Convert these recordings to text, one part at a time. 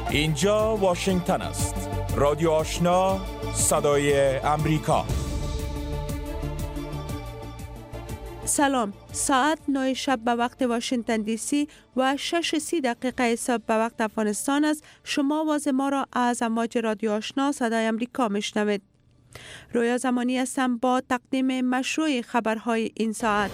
اینجا واشنگتن است. رادیو آشنا، صدای امریکا. سلام. ساعت 9 شب به وقت واشنگتن دی سی و 6:30 صبح به وقت افغانستان است. شما آواز ما را از امواج رادیو آشنا صدای امریکا میشنوید. رویا زمانی هستم با تقدیم مشروع خبرهای این ساعت.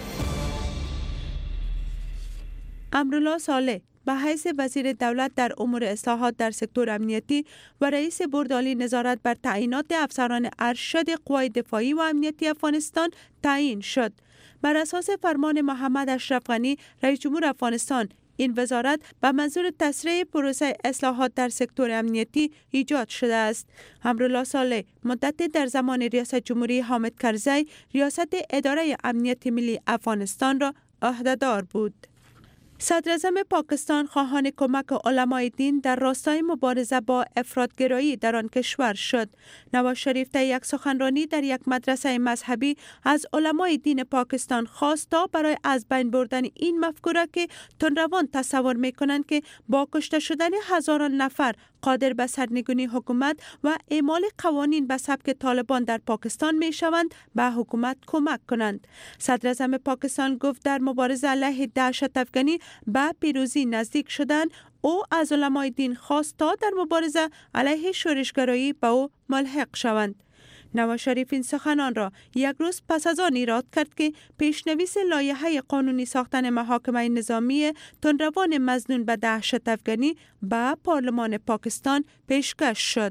امرالله صالح به حیث وزیر دولت در امور اصلاحات در سکتور امنیتی و رئیس بورد عالی نظارت بر تعیینات افسران ارشد قوای دفاعی و امنیتی افغانستان تعیین شد. بر اساس فرمان محمد اشرف غنی رئیس جمهور افغانستان، این وزارت به منظور تسریع پروسه اصلاحات در سکتور امنیتی ایجاد شده است. امرالله صالح مدت در زمان ریاست جمهوری حامد کرزی ریاست اداره امنیت ملی افغانستان را عهده‌دار بود. صدراعظم پاکستان خواهان کمک علمای دین در راستای مبارزه با افراط‌گرایی در آن کشور شد. نواز شریف در یک سخنرانی در یک مدرسه مذهبی از علمای دین پاکستان خواست تا برای از بین بردن این مفکوره که تندروان تصور می‌کنند که با کشته شدن هزاران نفر قادر به سرنگونی حکومت و اعمال قوانین به سبک طالبان در پاکستان می‌شوند، به حکومت کمک کنند. صدراعظم پاکستان گفت در مبارزه علیه دهشت افغانی به پیروزی نزدیک شدن. او از علمای دین خواست تا در مبارزه علیه شورشگرایی به او ملحق شوند. نواز شریف این سخنان را یک روز پس از آن ایراد کرد که پیشنویس لایحه قانونی ساختن محاکمه نظامی تندروان مظنون به دهشت افغانی به پارلمان پاکستان پیشکش شد.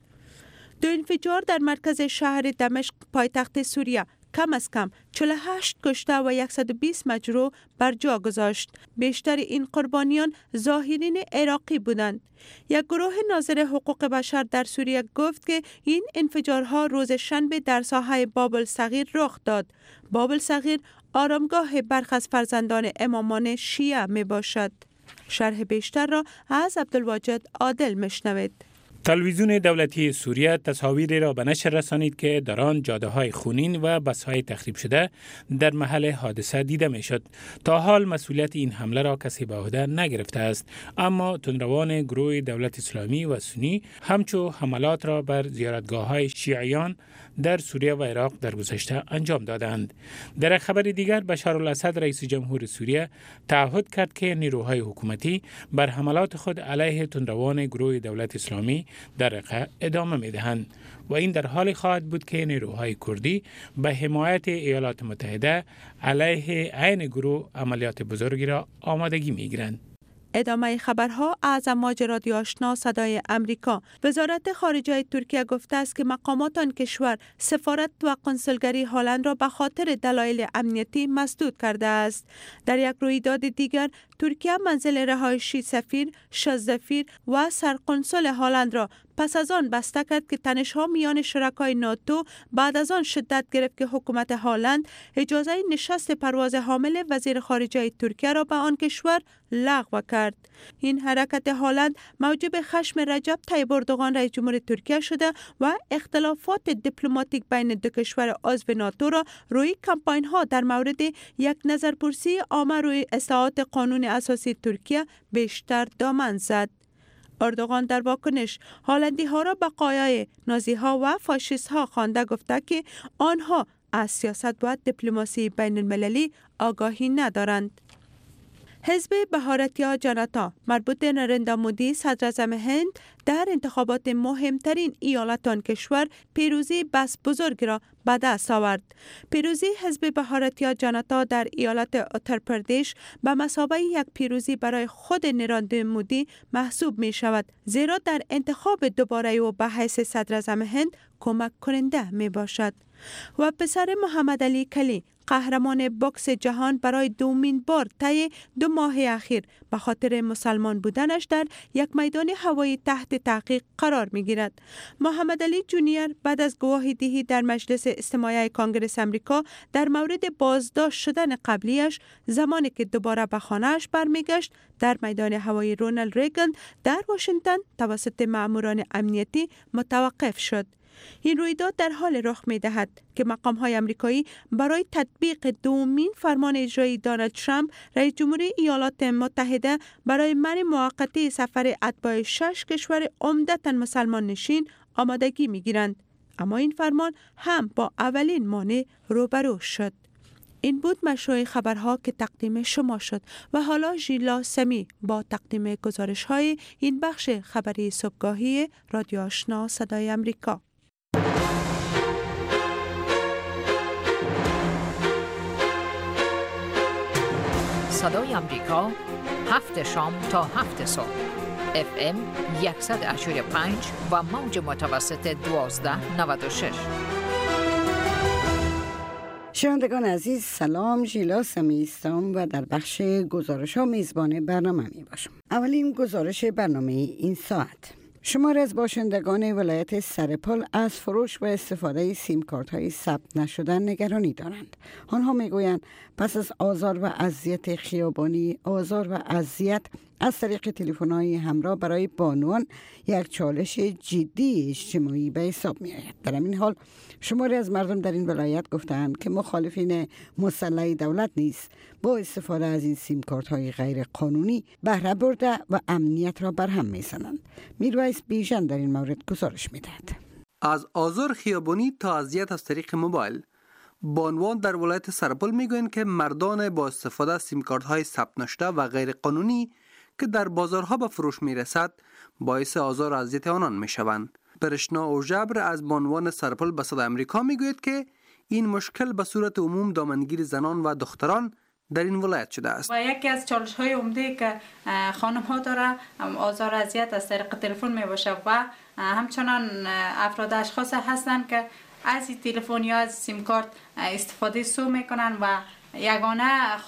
2 انفجار در مرکز شهر دمشق پایتخت سوریه کم از کم 48 کشته و 120 مجروح بر جا گذاشت. بیشتر این قربانیان ظاهرین عراقی بودند. یک گروه ناظر حقوق بشر در سوریه گفت که این انفجارها روز شنبه در ساحه باب الصغیر رخ داد. باب الصغیر آرامگاه برخی از فرزندان امامان شیعه می باشد. شرح بیشتر را از عبدالواجد عادل میشنوید. تلویزیون دولتی سوریه تصاویری را به نشر رسانید که در آن جاده‌های خونین و بس‌های تخریب شده در محل حادثه دیده می‌شد. تا حال مسئولیت این حمله را کسی به عهده نگرفته است، اما تندروان گروه دولت اسلامی و سنی همچو حملات را بر زیارتگاه‌های شیعیان در سوریه و عراق در گذشته انجام دادند. در خبر دیگر بشار الاسد رئیس جمهور سوریه تعهد کرد که نیروهای حکومتی بر حملات خود علیه تندروان گروه دولت اسلامی در رقه ادامه می‌دهند و این در حالی خواهد بود که نیروهای کردی به حمایت ایالات متحده علیه عین گروه عملیات بزرگی را آمادگی می‌گیرند. ادامه خبرها از امواج رادیو آشنا صدای امریکا. وزارت خارجه ترکیه گفته است که مقامات آن کشور سفارت و قنسولگری هلند را به خاطر دلایل امنیتی مسدود کرده است. در یک رویداد دیگر ترکیه منزل رهایشی سفیر، شازدفیر و سرقنسول هلند را پس از آن بسته کرد که تنش‌ها میان شرکای ناتو بعد از آن شدت گرفت که حکومت هلند اجازه نشست پرواز حامل وزیر خارجه ترکیه را به آن کشور لغو کرد. این حرکت هلند موجب خشم رجب طیب اردوغان رئیس جمهور ترکیه شده و اختلافات دیپلماتیک بین دو کشور عضو ناتو را روی کمپاین‌ها در مورد یک نظرپرسی عامه روی اصلاحات قانون اساسی ترکیه بیشتر دامن زد. اردوغان در واکنش هلندی ها را بقایای نازی ها و فاشیست ها خوانده گفته که آنها از سیاست و دیپلماسی بین المللی آگاهی ندارند. حزب بهارتیا جنتا مربوط به نریندرا مودی صدراعظم هند در انتخابات مهمترین ایالت آن کشور پیروزی بس بزرگ را به دست آورد. پیروزی حزب بهارتیا جنتا در ایالت اترپردیش به مثابه یک پیروزی برای خود نریندرا مودی محسوب می شود، زیرا در انتخاب دوباره او به حیث صدراعظم هند کمک کننده می باشد. و پسر محمد علی کلی قهرمان بوکس جهان برای دومین بار طی 2 ماه اخیر به خاطر مسلمان بودنش در یک میدان هوایی تحت تحقیق قرار می گیرد. محمد علی جونیور بعد از گواهی دهی در مجلس استماعی کنگره امریکا در مورد بازداشت شدن قبلیش زمانی که دوباره به خانه‌اش برمیگشت در میدان هوایی رونالد ریگان در واشنگتن توسط ماموران امنیتی متوقف شد. این رویداد در حال رخ می دهد که مقام‌های آمریکایی برای تطبیق دومین فرمان اجرایی دونالد ترامپ رئیس جمهوری ایالات متحده برای منع موقتی سفر اتباع 6 کشور عمدتاً مسلمان نشین آمادگی می گیرند. اما این فرمان هم با اولین مانع روبرو شد. این بود مشروع خبرها که تقدیم شما شد و حالا ژیلا سمی با تقدیم گزارش‌های این بخش خبری صبحگاهی رادیو آشنا صدای آمریکا. صدای آمریکا 7 شام تا 7 صبح FM 100.5 و موج متوسط 1296. شنوندگان عزیز سلام، ژیلا سمی هستم و در بخش گزارش ها میزبان برنامه می باشم. اولین گزارش برنامه این ساعت. شماری از باشندگان ولایت سرپل از فروش و استفاده سیم کارت های ثبت نشده نگرانی دارند. آنها میگویند پس از آزار و اذیت خیابانی، آزار و اذیت از طریق تلفن‌های همراه برای بانوان یک چالش جدی اجتماعی به حساب می‌آید. در این حال شماری از مردم در این ولایت گفتند که مخالفین مسلح دولت نیز با استفاده از این سیم کارت‌های غیر قانونی بهره برده و امنیت را برهم می‌زنند. میرویس بیژن در این مورد گزارش می‌دهد. از آزار خیابانی تا اذیت از طریق موبایل، بانوان در ولایت سرپل میگویند که مردان با استفاده از سیم کارت‌های ثبت نشده و غیر قانونی که در بازارها به فروش میرسد باعث آزار و اذیت آنان میشوند. پرشنا اوژبر از بانوان سرپل به صدای آمریکا میگوید که این مشکل به صورت عموم دامنگیر زنان و دختران در این ولایت شده است. و یکی از چالش های عمده که خانم ها داره آزار و اذیت از طریق تلفن می باشه و همچنان افراد اشخاص هستند که از این تلفن یا از سیم کارت استفاده سو میکنن و یگانه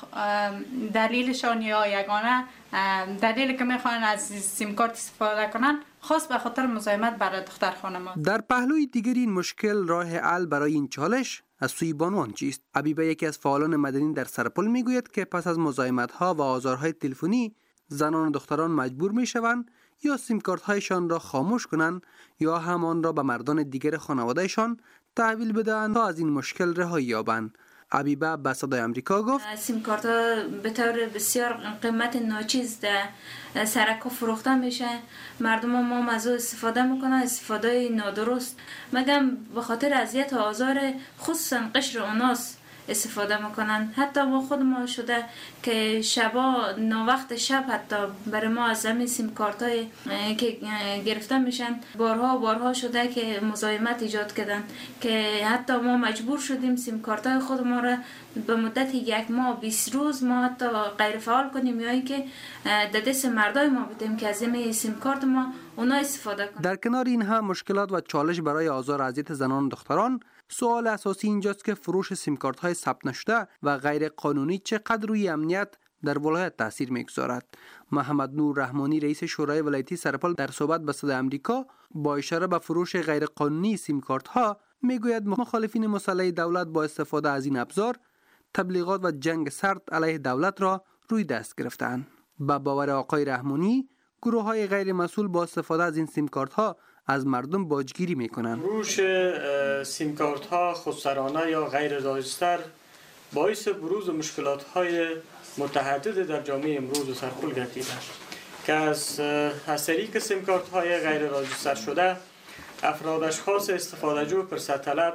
دلیلشان یا یگانه دلیلی که میخوان از سیم کارت استفاده کنن خاص به خاطر مزاحمت برای دختر خانم ها. در پهلوی دیگری این مشکل راه حل برای این چالش از سوی بانوان چیست؟ حبیبه یکی از فعالان مدنی در سرپل میگوید که پس از مزاحمت ها و آزارهای تلفنی زنان و دختران مجبور میشوند یا سیم کارت هایشان را خاموش کنند یا همان را به مردان دیگر خانوادهشان تحویل بدهند تا از این مشکل رهایی یابند. حبیبه به صدای آمریکا گفت سیم کارت ها به طور بسیار قیمت ناچیز در سرکا فروخته میشه، مردم ما از استفاده میکنن، استفاده نادرست، مگم به خاطر اذیت و آزار خصوصا قشر اوناس استفاده میکنن. حتی با خود ما شده که شبا وقت شب حتی برای ما از همین سیم کارت های که گرفته میشن بارها شده که مزاحمت ایجاد کردن که حتی ما مجبور شدیم سیم کارت های خود ما را به مدت 1 ماه 20 روز ما حتی غیر فعال کنیم یا اینکه در دست مردای ما بدیم که از این سیم کارت ما اونا استفاده کنن. در کنار این هم مشکلات و چالش برای آزار و اذیت زنان و دختران، سوال اساسی اینجاست که فروش سیم کارت های ثبت نشده و غیر قانونی چقدر روی امنیت در ولایت تاثیر میگذارد. محمد نور رحمانی رئیس شورای ولایتی سرپل در صحبت با صدای آمریکا با اشاره به فروش غیر قانونی سیم کارت ها میگوید مخالفین مسلح دولت با استفاده از این ابزار تبلیغات و جنگ سرد علیه دولت را روی دست گرفتند. با باور آقای رحمانی، گروه های غیر مسئول با استفاده از این سیم کارت ها از مردم باجگیری میکنند. فروش سیم کارت ها خودسرانه یا غیر راجستر باعث بروز مشکلات های متعدد در جامعه امروز و سرپل گردیده که از طریق سیم کارت های غیر راجستر شده افراد اشخاص استفاده جو فرصت طلب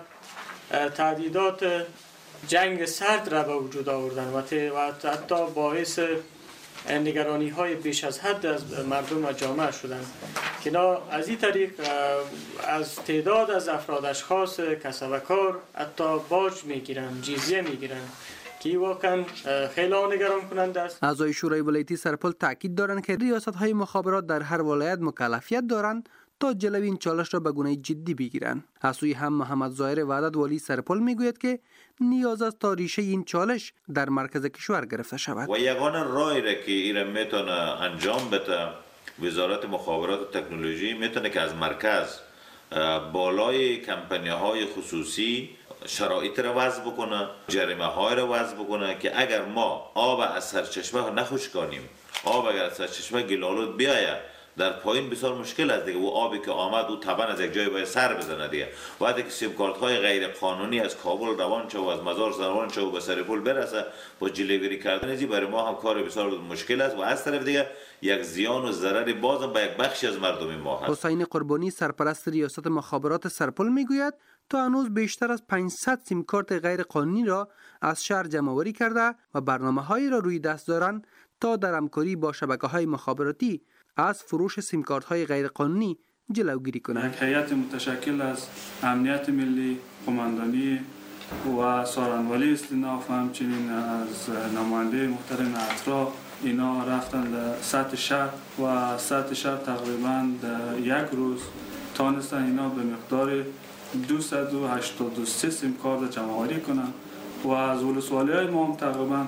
تعدیدات جنگ سرد را به وجود آوردن و حتی باعث نگرانی های بیش از حد از مردم و جامعه شدند که از این طریق از تعداد از افراد اشخاص کسب و کار حتی باج میگیرند، جزیه میگیرند که واقعا خیلی نگران کننده است. اعضای شورای ولایتی سرپل تاکید دارند که ریاست های مخابرات در هر ولایت مکلفیت دارند تا جلوی این چالش را به گونه جدی بگیرند. از سوی هم محمد ظاهر وحدت والی سرپل میگوید که نیاز است تا ریشه این چالش در مرکز کشور گرفته شود و یگانه راهی را که ایران میتونه انجام بده وزارت مخابرات و تکنولوژی میتونه که از مرکز بالای کمپانی‌های خصوصی شرایط را وضع بکنه، جریمه های را وضع بکنه که اگر ما آب از سرچشمه نخوش کنیم، آب اگر از سرچشمه گلالود بیاید در پایین بسیار مشکل است دیگه. و آبی که آمد او طبعا از یک جای باید سر بزنه دیگه. وقتی که سیم کارت های غیر قانونی از کابل روان شد و از مزار روان شد و به سر پل برسه، با جلوگیری کردن ازی برای ما هم کار بسیار مشکل است و از طرف دیگه یک زیان و ضرر بازم به یک بخشی از مردم ما هست. حسین قربانی سرپرست ریاست مخابرات سرپل میگوید تا هنوز بیشتر از 500 سیم کارت غیر قانونی را از شهر جمع‌آوری کرده و برنامه‌هایی را روی دست دارند تا در همکاری با شبکه‌های مخابراتی از فروش سیم کارت های غیر قانونی جلوگیری کنند. یک هیئت متشکل از امنیت ملی، قماندانی و سارنوالی استیناف، همچنین از نماینده محترم اطراف، اینا رفتن در سطح شهر و سطح شهر تقریبا در یک روز تانستن اینا به مقدار 283 سیم کارت جمع‌آوری کنند و از ولسوالی‌های ما هم تقریبا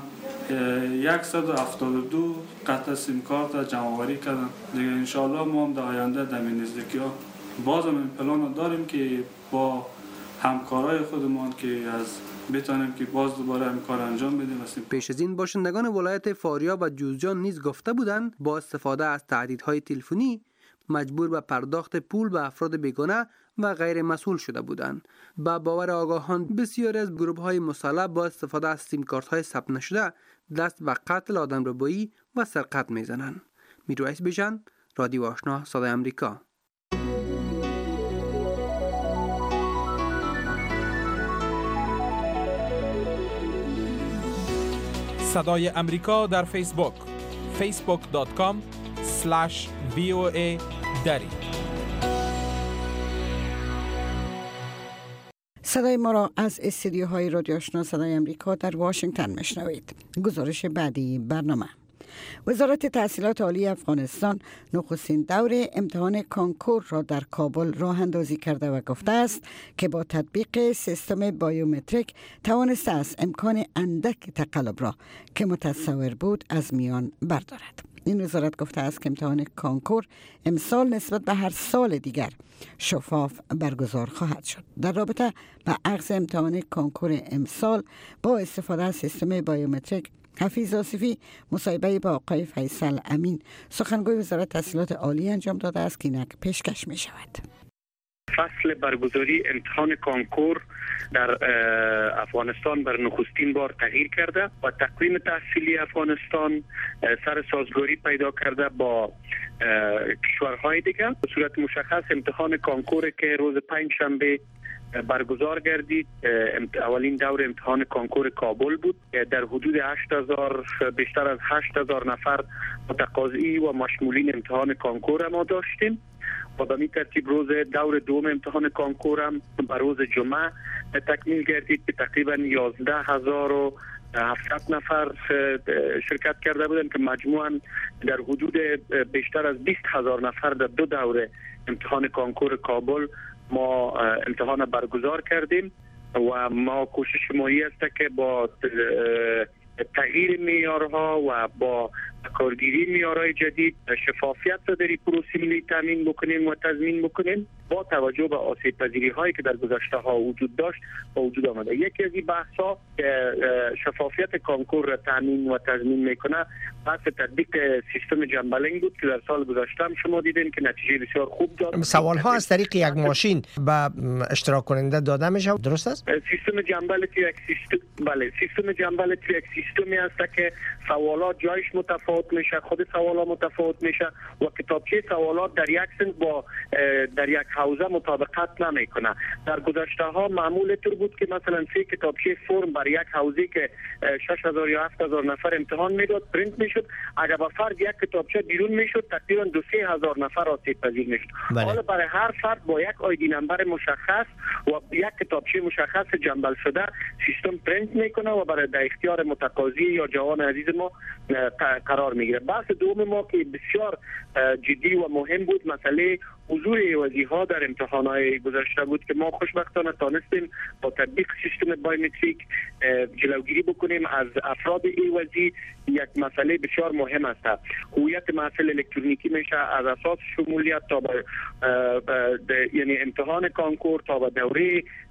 172 قطعه سیم کارت جمع‌آوری کردن دیگه. انشاءالله ما هم در آینده در نزدیکی‌ها بازم این پلان داریم که با همکارای خودمان که از بتانیم که باز دوباره این کار انجام بدیم. پیش از این باشندگان ولایت فاریاب و جوزجان نیز گفته بودند با استفاده از تهدیدهای تلفنی مجبور به پرداخت پول به افراد بیگانه و غیر مسئول شده بودند. با باور آگاهان بسیاری از گروه‌های مسلح با استفاده از سیم کارت‌های ثبت نشده دست به قتل آدمربایی و سرقت میزنند. میرویس بیژن، رادیو آشنا، صدای آمریکا. صدای امریکا در فیسبوک facebook.com/VOA دری. صدای ما را از استودیوهای رادیو آشنا صدای امریکا در واشنگتن میشنوید. گزارش بعدی برنامه. وزارت تحصیلات عالی افغانستان نخستین دور امتحان کانکور را در کابل راه اندازی کرده و گفته است که با تطبیق سیستم بایومتریک توانسته است امکان اندک تقلب را که متصور بود از میان بردارد. این وزارت گفته است که امتحان کانکور امسال نسبت به هر سال دیگر شفاف برگزار خواهد شد. در رابطه با اخذ امتحان کانکور امسال با استفاده از سیستم بایومتریک، حفیظ آصفی مصاحبه با آقای فیصل امین سخنگوی وزارت تحصیلات عالی انجام داده است که اینک پیشکش می شود. فصل برگزاری امتحان کانکور در افغانستان بر نخستین بار تغییر کرده و تقویم تحصیلی افغانستان سر سازگاری پیدا کرده با کشورهای دیگه. به صورت مشخص امتحان کانکور که روز پنجشنبه برگزار گردید، اولین دور امتحان کانکور کابل بود. در حدود 8000 بیشتر از 8000 نفر متقاضی و مشمولین امتحان کانکور ما داشتیم و به این ترتیب روز دور دوم امتحان کانکور هم به روز جمعه تکمیل گردید که تقریبا 11700 نفر شرکت کرده بودند که مجموعاً در حدود بیشتر از 20000 نفر در دو دوره امتحان کانکور کابل ما امتحان برگزار کردیم و ما کوشش ما است که با تغییر معیارها و با کارگیری معیارهای جدید شفافیت را در این پروسه ملی تامین بکنیم و تضمین بکنیم با توجه به آسیب پذیری هایی که در گذشته ها وجود داشت و وجود آمده. یکی از این بحث ها که شفافیت کانکور را تامین و تضمین میکنه بحث تطبیق سیستم جنبلنگ بود که در سال گذشته هم شما دیدین که نتیجه بسیار خوب داد. سوال ها از طریق یک ماشین به اشتراک کننده داده میشه، درست است؟ سیستم جنبل تو یک سیستم، بله، سیستم جنبل تو یک سیستمی است که سوالات جایش متفاوت میشه، خود سوالات متفاوت میشه و کتابچه سوالات در یک سن با در یک حوزه مطابقت نمیکنه. در گذشته ها معمول طور بود که مثلا 3 کتابچه فرم بر یک حوزه که 6000 یا 7000 نفر امتحان میداد پرینت میشد، اگر با فرد یک کتابچه بیرون میشد تقریبا 2-3000 نفر آسیب پذیر میشد. حالا برای هر فرد با یک آیدی نمبر مشخص و یک کتابچه مشخص جنبل شده سیستم پرینت میکنه و برای در اختیار متقاضی یا جوان عزیز ما قرار میگیره. بحث دوم ما که بسیار جدی و مهم بود مسئله حضور ایوازی ها در امتحانات گذشته بود که ما خوشبختانه تانستیم با تطبیق سیستم بایومتریک جلوگیری بکنیم از افراد ایوازی. یک مسئله بسیار مهم است. هویت محصول الکترونیکی میشه از اساس شمولیت تا یعنی امتحان کانکور تا به دوره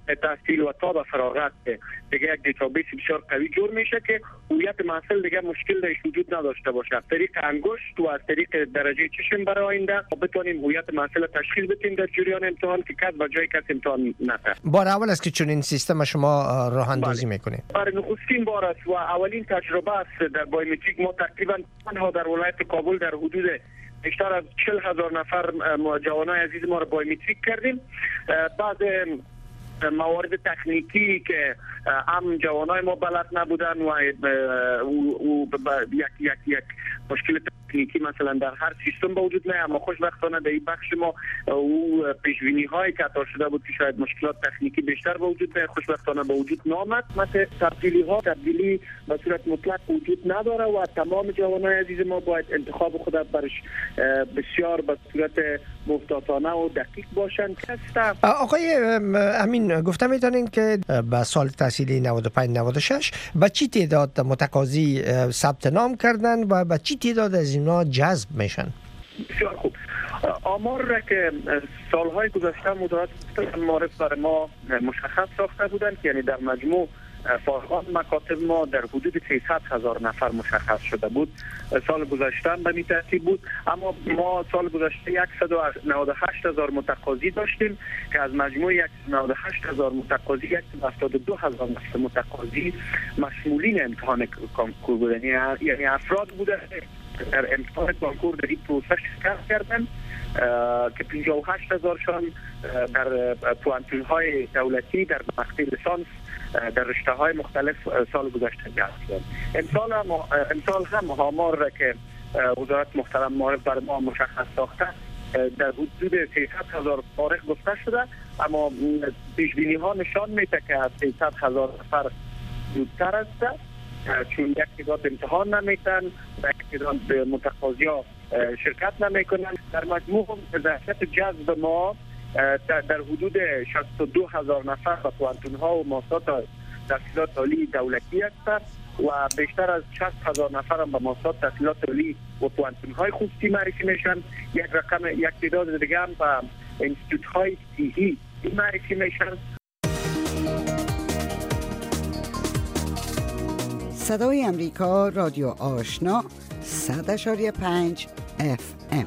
تحصیل و تا به فراغت دیگه یک دیتابیس بسیار قوی جور میشه که هویت محصل دیگه مشکل درش وجود نداشته باشه. از طریق انگشت و از طریق درجه چشم برای آینده بتونیم هویت محصل تشخیص بدیم در جریان امتحان که کس به جای کس امتحان نده. بار اول است که چون این سیستم شما راه اندازی میکنید؟ برای نخستین بار است و اولین تجربه است در بایومتریک. ما تقریبا تنها در ولایت کابل در حدود بیشتر از 40,000 نفر جوانای عزیز ما را بایومتریک کردیم. بعض موارد تکنیکی که هم جوانای ما بلد نبودن و یک مشکل تکنیکی مثلا در هر سیستم وجود نه، اما خوشبختانه در این بخش ما او پیش‌بینی هایی که عطا شده بود که شاید مشکلات تکنیکی بیشتر وجود نه، خوشبختانه به وجود نامد. مثل تبدیلی به صورت مطلق وجود نداره و تمام جوانای عزیز ما باید انتخاب خود برش بسیار به صورت محتاطانه و دقیق باشن. آقای امین گفته میتونین که به سال تحصیلی 95-96 به چی تعداد متقاضی ثبت نام کردن و به چی تعداد از اینا جذب میشن؟ بسیار خوب. آمار را که سالهای گذشته مدارات معرف برای ما مشخص ساخته بودند که یعنی در مجموع فارغان مکاتب ما در حدود 300,000 نفر مشخص شده بود. سال گذشته به این ترتیب بود، اما ما سال گذشته 198,000 متقاضی داشتیم که از مجموع 198,000 متقاضی 172,000 متقاضی مشمولین امتحان کنکور بودن، یعنی افراد بودن در امتحان کنکور در این پروسه شرکت کردن که 58,000 شان در پوانتون‌های دولتی در مقطع لیسانس در رشته‌های مختلف سال گذشته جذب شد. امسال هم آمار را که وزارت محترم معرف بر ما مشخص ساخته در حدود 300,000 فارغ گفته شده، اما پیش‌بینی ها نشان میده که از 300,000 نفر زودتر است، چون یک تعداد امتحان نمیتن و یک تعداد متقاضی ها شرکت نمیکنن. در مجموع ظرفیت جذب ما در حدود 62,000 نفر به پوانتون‌ها و مؤسسات تحصیلات عالی دولتی هستند و بیشتر از 60,000 نفر هم به مؤسسات تحصیلات عالی و پوانتون‌های خصوصی معرفی میشن. یک تعداد دیگه هم به انستیتوت‌های صحی معرفی میشن. صدای امریکا، رادیو آشنا، 100.5 FM.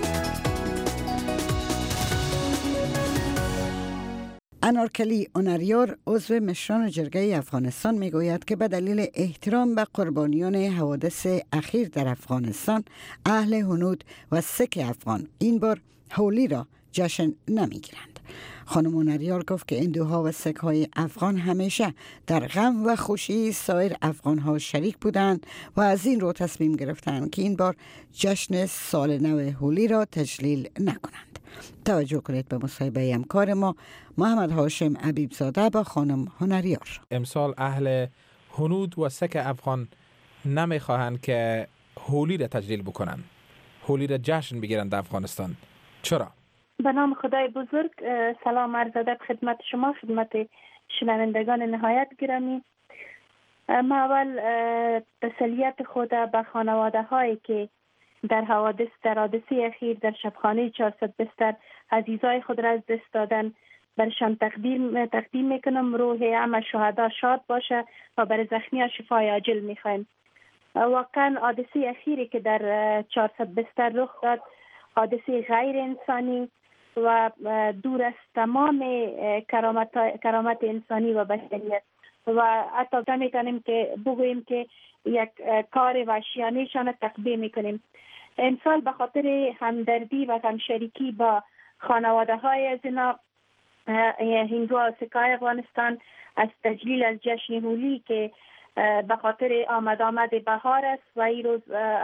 انارکلی اونریار عضو مشران جرگه افغانستان میگوید که به دلیل احترام به قربانیان حوادث اخیر در افغانستان، اهل هنود و سک افغان این بار هولی را جشن نمیگیرند. خانم اونریار گفت که هندوها و سک های افغان همیشه در غم و خوشی سایر افغان ها شریک بودند و از این رو تصمیم گرفتند که این بار جشن سال نو هولی را تجلیل نکنند. توجه کنید به مصاحبه همکار ما محمد هاشم عبیبزاده با خانم هنریار. امسال اهل هنود و سک افغان نمیخواهند که هولی را تجلیل بکنن، هولی را جشن بگیرند در افغانستان. چرا؟ به نام خدای بزرگ، سلام عرض ادب خدمت شما، خدمت شنوندگان نهایت گرامی. ما اول تسلیت خود به خانواده هایی که در حادثه اخیر در شبخانه 400 بستر عزیزای خود را از دست دادن برشان تقدیم میکنم. روح همه شهدا شاد باشه و برای زخمی شفای عاجل میخوایم. واقعا حادثه اخیری که در 400 بستر رخ داد حادثه غیر انسانی و دور از تمام کرامت انسانی و بشریت و حتی میتونیم که بگوییم که یک کار وحشیانه شان تقدیم میکنیم. امسال به خاطر همدردی و همشریکی با خانواده های از اینا هندو و سکای افغانستان از تجلیل از جشن هولی که به خاطر آمد بهار است و این روز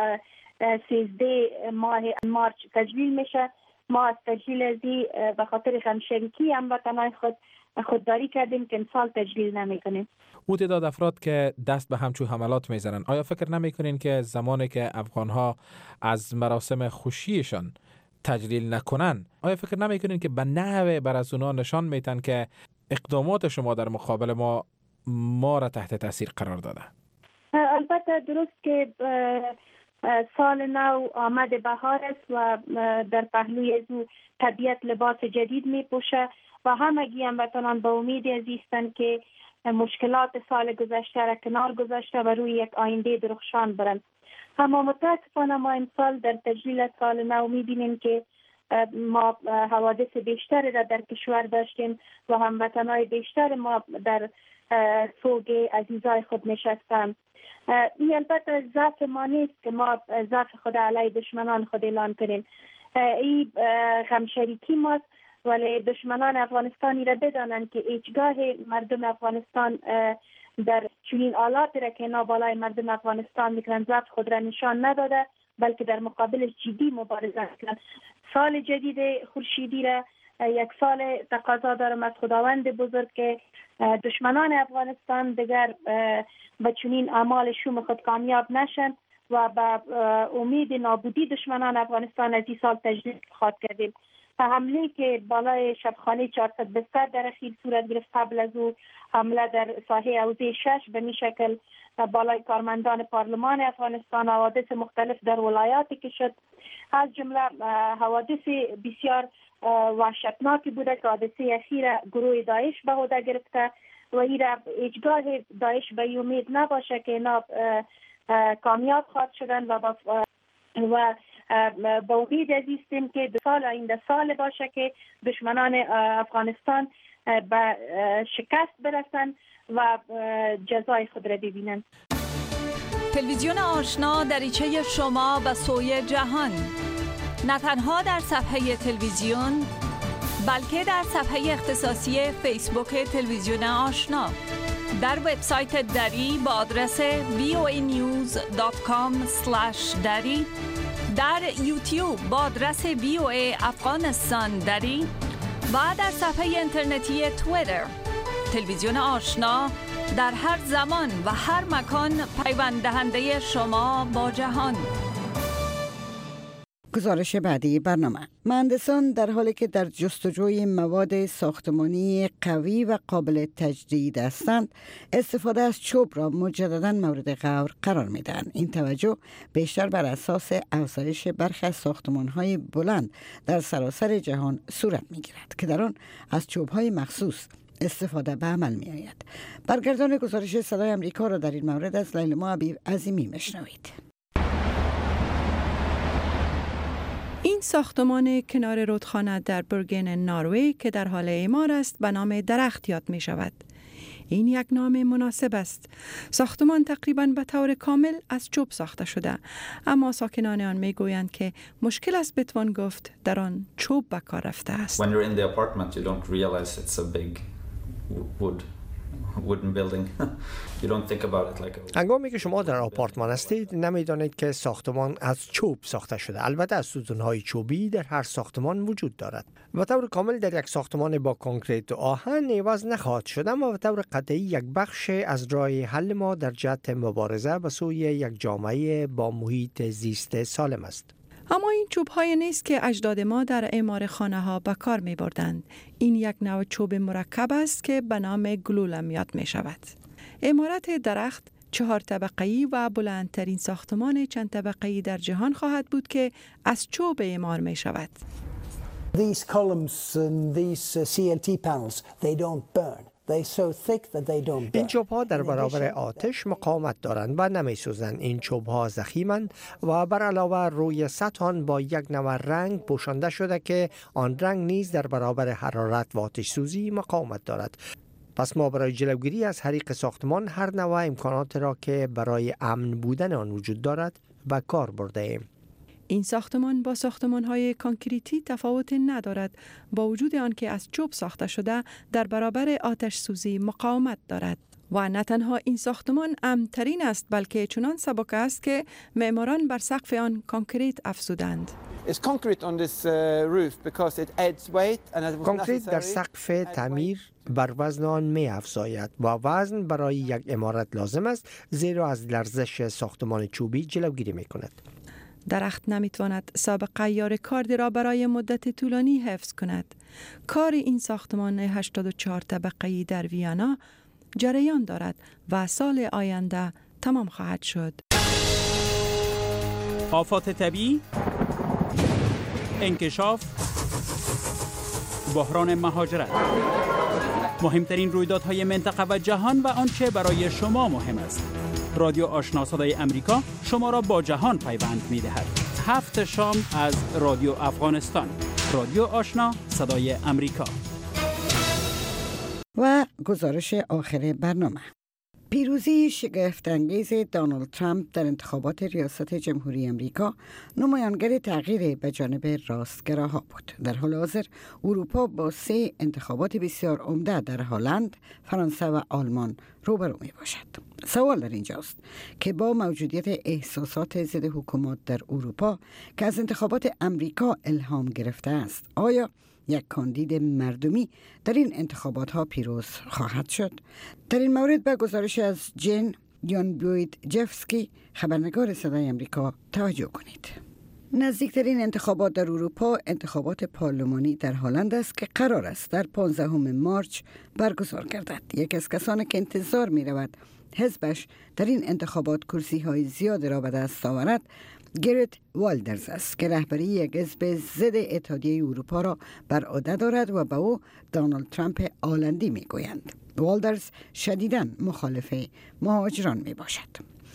13 ماه مارچ تجلیل میشه، ما از تجلیل ازی به خاطر همشریکی هموطنان خودداری کردیم که امسال تجلیل نمیکنیم. او تعداد افراد که دست به همچون حملات میزنن، آیا فکر نمیکنین که زمانی که افغانها از مراسم خوشیشان تجلیل نکنن، آیا فکر نمیکنین که به نحوه بر از اونا نشان میتن که اقدامات شما در مقابل ما را تحت تاثیر قرار داده؟ البته درست که سال نو آمد بهار است و در پهلوی از او طبیعت لباس جدید می پوشه و همگی هموطنان به امید عزیزند که مشکلات سال گذشته را کنار گذاشته و روی یک آینده درخشان برند. اما متاسفانه ما امسال در تجلیل سال نو می بینیم که ما حوادث بیشتری را در کشور داشتیم و هموطنان بیشتر ما در سوگ عزیزای خود نشستند. این البته ضعف ما نیست که ما ضعف خود علیه دشمنان خود اعلان کنیم. این غمشریکی ماست، ولی دشمنان افغانستانی را بدانند که هیچگاه مردم افغانستان در چنین آلاتی را که اینا بالای مردم افغانستان میکنند ضعف خود را نشان نداده، بلکه در مقابلش جدی مبارزه میکنند. سال جدید خورشیدی را یک سال تقاضا دارم از خداوند بزرگ که دشمنان افغانستان دیگر به چنین اعمال شوم خود کامیاب نشن و به امید نابودی دشمنان افغانستان از این سال تجدید خواهد کردیم. حمله که بالای شبخانه 400 بستر در اخیر صورت گرفت، قبل از او حمله در ساحه حوزه 6 به این شکل بالای کارمندان پارلمان افغانستان، حوادث مختلف در ولایاتی که شد، از جمله حوادث بسیار وحشتناکی بوده که حادثه اخیر گروه داعش به عهده گرفته و این را هیچگاه داعش به امید نباشه که اینا کامیاب خواهد شدن و با امید عزیزیم که سال آینده سال باشه که دشمنان افغانستان به شکست برسن و جزای خود را ببینن. تلویزیون آشنا دریچه شما به سوی جهان، نه تنها در صفحه تلویزیون بلکه در صفحه اختصاصی فیسبوک تلویزیون آشنا، در وبسایت دری با آدرس voanews.com/dari، در یوتیوب با آدرس VOA افغانستان دری و در صفحه اینترنتی توییتر. تلویزیون آشنا در هر زمان و هر مکان پیوند دهنده شما با جهان. گزارش بعدی برنامه. مهندسان در حالی که در جستجوی مواد ساختمانی قوی و قابل تجدید هستند، استفاده از چوب را مجددا مورد غور قرار می‌دهند. این توجه بیشتر بر اساس افزایش برخی از ساختمان‌های بلند در سراسر جهان صورت می‌گیرد که در آن از چوب‌های مخصوص استفاده به عمل می‌آید. برگردان گزارش صدای آمریکا را در این مورد از لیلا عظیمی می‌شنوید. این ساختمان کنار رودخانه در برگن نروژ که در حال اعمار است به نام درخت یاد می شود. این یک نام مناسب است. ساختمان تقریباً به طور کامل از چوب ساخته شده، اما ساکنان آن می گویند که مشکل است بتوان گفت در آن چوب به کار رفته است. When you're in the apartment you don't realize it's a big wooden building. You don't think about it like a... هنگامی که شما در آپارتمان هستید نمیدانید که ساختمان از چوب ساخته شده. البته از ستون‌های چوبی در هر ساختمان وجود دارد. به طور کامل در یک ساختمان با کنکریت و آهن عوض نخواهد شد، اما به طور قطعی یک بخش از راه حل ما در جهت مبارزه به سوی یک جامعه با محیط زیست سالم است. اما این چوب های نیست که اجداد ما در اعمار خانه ها به کار می بردند. این یک نوع چوب مرکب است که به نام گلولم یاد می شود. عمارت درخت 4 طبقه‌ای و بلندترین ساختمان چند طبقه‌ای در جهان خواهد بود که از چوب اعمار می شود. These columns and these CLT panels, they don't burn. این چوب‌ها در برابر آتش مقاومت دارند و نمی‌سوزند. این چوب‌ها ضخیمند و بر علاوه روی سطح آن با یک نوع رنگ پوشانده شده که آن رنگ نیز در برابر حرارت و آتش سوزی مقاومت دارد. پس ما برای جلوگیری از حریق ساختمان هر نوع امکانات را که برای امن بودن آن وجود دارد به کار برده ایم. این ساختمان با ساختمان‌های کانکریتی تفاوت ندارد، با وجود آنکه از چوب ساخته شده در برابر آتش سوزی مقاومت دارد. و نه تنها این ساختمان امن‌ترین است، بلکه چنان سبک است که معماران بر سقف آن کانکریت افزودند. کانکریت در سقف تعمیر بر وزن آن می افزاید و وزن برای یک عمارت لازم است، زیرا از لرزش ساختمان چوبی جلوگیری می کند. درخت نمیتواند سابقه یا کاردی را برای مدت طولانی حفظ کند. کار این ساختمان 84 طبقه‌ای در ویانا جریان دارد و سال آینده تمام خواهد شد. آفات طبیعی، انکشاف، بحران مهاجرت، مهمترین رویدادهای منطقه و جهان و آنچه برای شما مهم است. رادیو آشنا صدای امریکا شما را با جهان پیوند می‌دهد. 7 شام از رادیو افغانستان. رادیو آشنا صدای امریکا. و گزارش آخر برنامه. پیروزی شگفت‌انگیز دونالد ترامپ در انتخابات ریاست جمهوری آمریکا نمایانگر تغییر به جانب راستگراها بود. در حال حاضر اروپا با 3 انتخابات بسیار عمده در هلند، فرانسه و آلمان روبرو می باشد. سوال در اینجاست که با موجودیت احساسات ضد حکومت در اروپا که از انتخابات آمریکا الهام گرفته است، آیا یک کاندید مردمی در این انتخابات ها پیروز خواهد شد؟ در این مورد به گزارش از جین یانبویدجفسکی خبرنگار صدای امریکا توجه کنید. نزدیکترین انتخابات در اروپا انتخابات پارلمانی در هلند است که قرار است در 15 مارچ برگزار گردد. یکی از کسانی که انتظار می رود حزبش در این انتخابات کرسی های زیاد را به دست آورد گرت والدرز است که رهبری یک حزب ضد اتحادیه اروپا را بر عهده دارد و به او دونالد ترامپ آلندی میگویند. والدرز شدیداً مخالف مهاجران می باشد.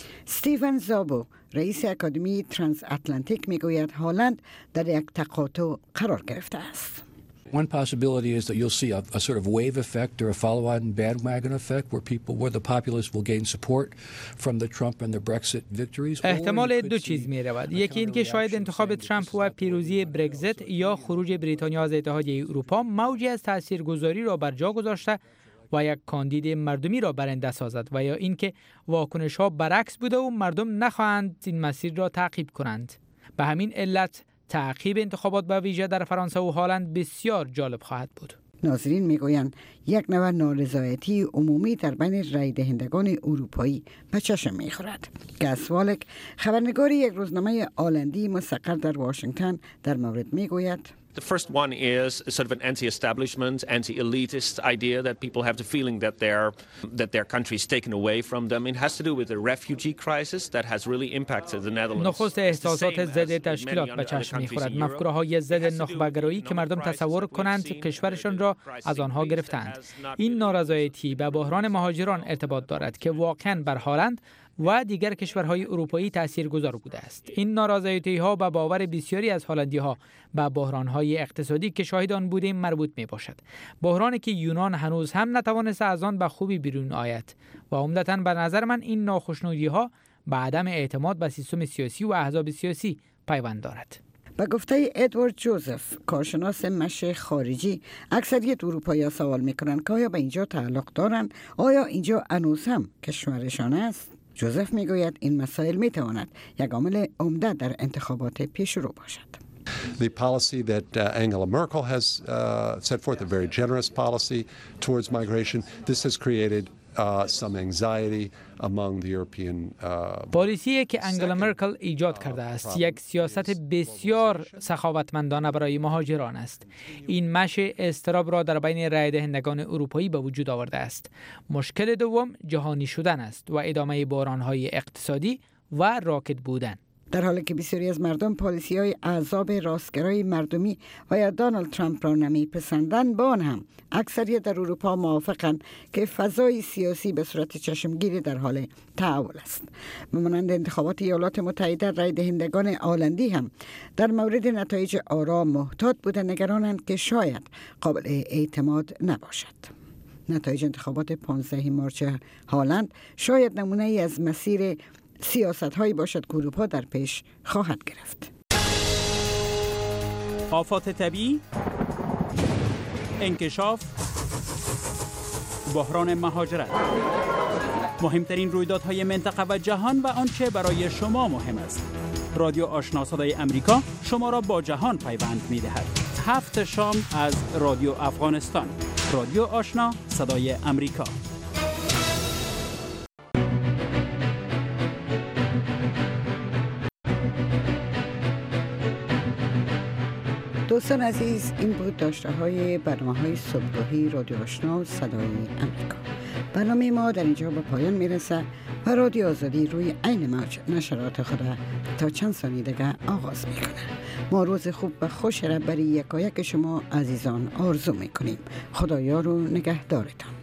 استیون زابو رئیس اکادمی ترانس اتلانتیک میگوید هلند در یک تقاطع قرار گرفته است. One possibility is that you'll see a sort of wave effect or a follow-on bandwagon effect where the populace will gain support from the Trump and the Brexit victories. احتمال دو چیز می رود. یکی این که شاید انتخاب ترامپ و پیروزی برگزیت یا خروج بریتانیا از اتحادیه اروپا موجی از تاثیرگذاری را بر جا گذاشته و یک کاندید مردمی را برنده سازد و یا اینکه واکنش‌ها برعکس بوده و مردم نخواهند این مسیر را تعقیب کنند. به همین علت تعقیب انتخابات به ویژه در فرانسه و هلند بسیار جالب خواهد بود. ناظرین میگویند یک نوع نارضایتی عمومی در بین رای دهندگان اروپایی به چشم میخورد. گس والک خبرنگار یک روزنامه هلندی مستقر در واشنگتن در مورد میگوید The first one is sort of an anti-establishment, anti-elitist idea that people have the feeling that their country is taken away from them. It has to do with the refugee crisis that has really impacted the Netherlands. نخست احساسات ضد تشکیلات به چشم می‌خورد. مفکوره‌های ضد نخبه‌گرایی که مردم تصور کنند کشورشان را از آنها گرفتند. این نارضایتی به بحران مهاجران ارتباط دارد که واقعاً بر هلند و دیگر کشورهای اروپایی تاثیرگذار بوده است. این نارضایتی‌ها به باور بسیاری از هلندی‌ها به بحران‌های اقتصادی که شاهد آن بودیم مربوط می‌باشد. بحرانی که یونان هنوز هم نتوانسته از آن به خوبی بیرون آید و عمدتاً به نظر من این ناخشنودی‌ها به عدم اعتماد به سیستم سیاسی و احزاب سیاسی پیوند دارد. به گفته ادوارد جوزف، کارشناس مشی خارجی، اکثریت اروپایی‌ها سوال می‌کنند که آیا به اینجا تعلق دارند؟ آیا اینجا هنوز هم کشورشان است؟ جوزف میگوید این مسائل میتواند یک عامل عمده در انتخابات پیش رو باشد. The policy that Angela Merkel has set forth, a very generous policy towards migration, this has created some anxiety among the European پالیسی که انگلا مرکل ایجاد کرده است یک سیاست بسیار سخاوتمندانه برای مهاجران است. این مشی اضطراب را در بین رای دهندگان اروپایی به وجود آورده است. مشکل دوم جهانی شدن است و ادامه بحران‌های اقتصادی و راکد بودن. در حالی که بسیاری از مردم پالیسی‌های احزاب راستگرای مردمی و یا دونالد ترامپ را نمی‌پسندند، با آن هم اکثریت در اروپا موافقند که فضای سیاسی به صورت چشمگیری در حال تحول است. مانند انتخابات ایالات متحده، رای دهندگان هلندی هم در مورد نتایج آرا محتاط بودند، نگرانند که شاید قابل اعتماد نباشد. نتایج انتخابات 15 مارچ هلند شاید نمونه ای از مسیر سیاست هایی باشد که اروپا در پیش خواهد گرفت. آفات طبیعی، انکشاف، بحران مهاجرت، مهمترین رویدادهای منطقه و جهان و آنچه برای شما مهم است. رادیو آشنا صدای امریکا شما را با جهان پیوند می‌دهد. 7 شام از رادیو افغانستان. رادیو آشنا صدای امریکا. دوستان عزیز، این بود داشته های برنامه های صبحگاهی رادیو آشنا صدای امریکا. برنامه ما در اینجا به پایان میرسه و رادیو آزادی روی عین موج نشرات خود تا چند ثانیه دیگه آغاز میکنه. ما روز خوب و خوش را برای یکایک شما عزیزان آرزو میکنیم. خدایا رو نگهدارتان.